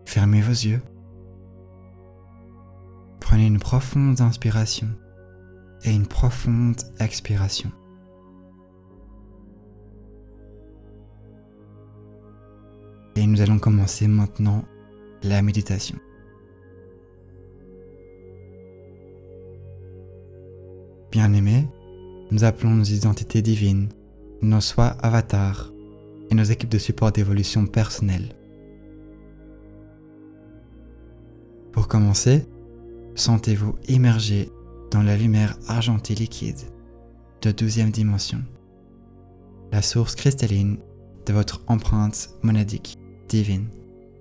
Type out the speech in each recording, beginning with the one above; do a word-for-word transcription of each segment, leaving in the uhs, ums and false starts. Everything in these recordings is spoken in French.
Fermez vos yeux. Prenez une profonde inspiration et une profonde expiration. Et nous allons commencer maintenant la méditation. Bien-aimés, nous appelons nos identités divines, nos soi avatars et nos équipes de support d'évolution personnelle. Pour commencer, sentez-vous immergé dans la lumière argentée liquide de douzième dimension, la source cristalline de votre empreinte monadique divine.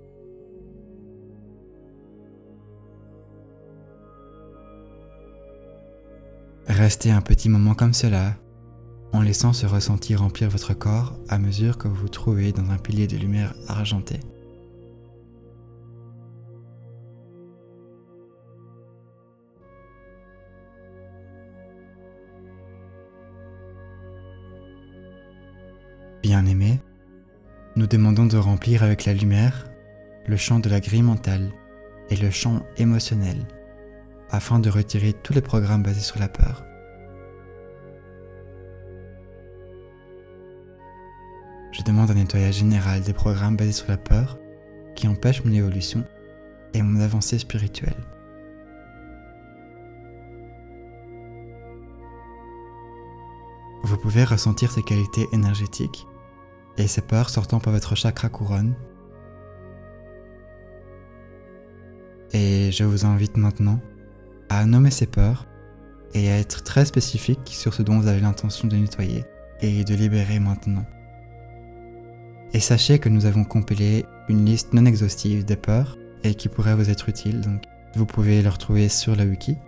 Restez un petit moment comme cela, en laissant ce ressenti remplir votre corps à mesure que vous vous trouvez dans un pilier de lumière argentée. Bien-aimés, nous demandons de remplir avec la lumière le champ de la grille mentale et le champ émotionnel, afin de retirer tous les programmes basés sur la peur. Je demande un nettoyage général des programmes basés sur la peur qui empêchent mon évolution et mon avancée spirituelle. Vous pouvez ressentir ces qualités énergétiques et ces peurs sortant par votre chakra couronne. Et je vous invite maintenant à nommer ces peurs et à être très spécifique sur ce dont vous avez l'intention de nettoyer et de libérer maintenant. Et sachez que nous avons compilé une liste non exhaustive des peurs et qui pourrait vous être utile, donc vous pouvez le retrouver sur la wiki.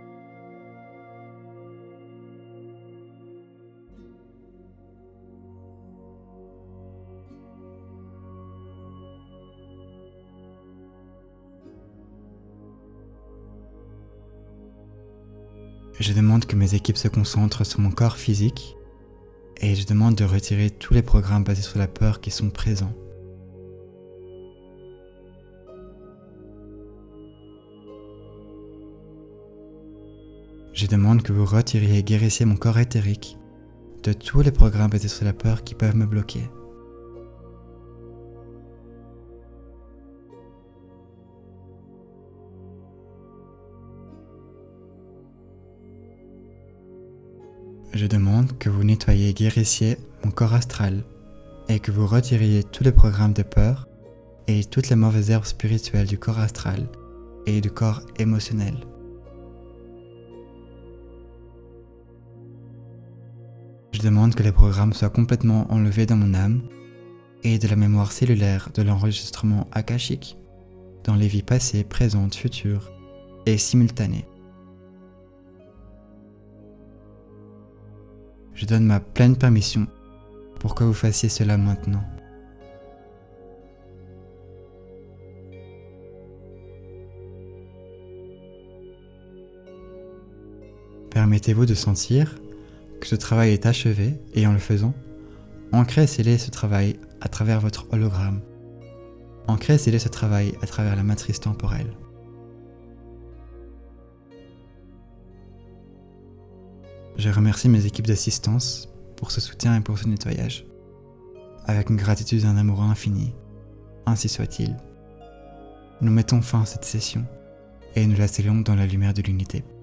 Je demande que mes équipes se concentrent sur mon corps physique et je demande de retirer tous les programmes basés sur la peur qui sont présents. Je demande que vous retiriez et guérissiez mon corps éthérique de tous les programmes basés sur la peur qui peuvent me bloquer. Je demande que vous nettoyiez et guérissiez mon corps astral et que vous retiriez tous les programmes de peur et toutes les mauvaises herbes spirituelles du corps astral et du corps émotionnel. Je demande que les programmes soient complètement enlevés dans mon âme et de la mémoire cellulaire de l'enregistrement akashique dans les vies passées, présentes, futures et simultanées. Je donne ma pleine permission pour que vous fassiez cela maintenant. Permettez-vous de sentir que ce travail est achevé et en le faisant, ancrez et scellez ce travail à travers votre hologramme. Ancrez et scellez ce travail à travers la matrice temporelle. Je remercie mes équipes d'assistance pour ce soutien et pour ce nettoyage, avec une gratitude et un amour infini, ainsi soit-il. Nous mettons fin à cette session et nous la scellons dans la lumière de l'unité.